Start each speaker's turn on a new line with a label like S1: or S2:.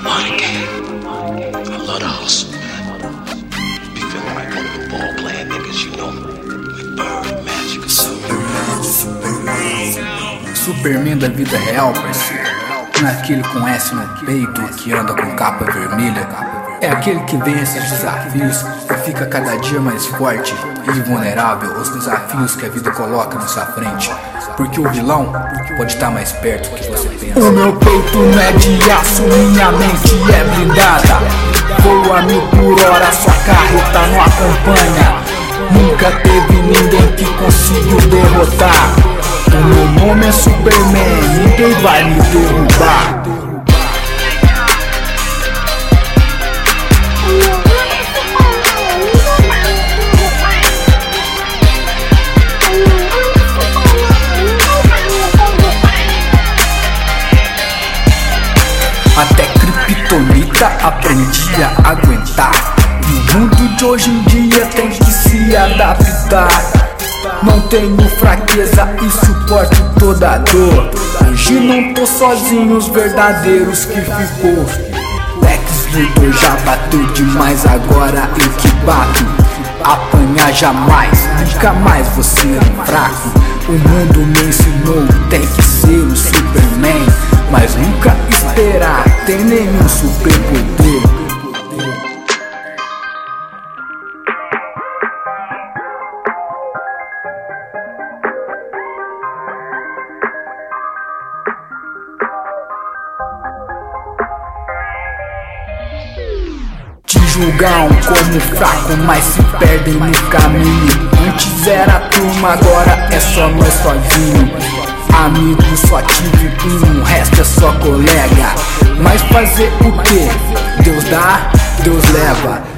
S1: Money game. I love the hustle, man. Be feeling like one of the ball playing niggas, you know. With bird magic or something.
S2: Superman da vida real, parceiro. Não é aquele com S no peito que anda com capa vermelha. É aquele que vence os desafios e fica cada dia mais forte e vulnerável aos desafios que a vida coloca na sua frente. Porque o vilão pode estar mais perto do que você pensa. O meu peito não é de aço, minha mente é blindada. Vou a 1000 por hora, sua carreta não acompanha. Nunca teve ninguém que conseguiu derrotar. O meu nome é Superman, ninguém vai me derrubar. Até Kryptonita aprendi a aguentar. No mundo de hoje em dia tem que se adaptar. Não tenho fraqueza e suporto toda dor. Hoje não tô sozinho, os verdadeiros que ficou. Lex Luthor já bateu demais, agora eu que bato. Apanhar jamais, nunca mais vou ser um fraco. O mundo me ensinou, tem que ser o Superman, mas nunca esperar ter nenhum superpoder. Te julgam como fraco, mas se perdem no caminho. Antes era turma, agora é só nós sozinho. Amigo só tive um, o resto é só colega. Mas fazer o que? Deus dá, Deus leva.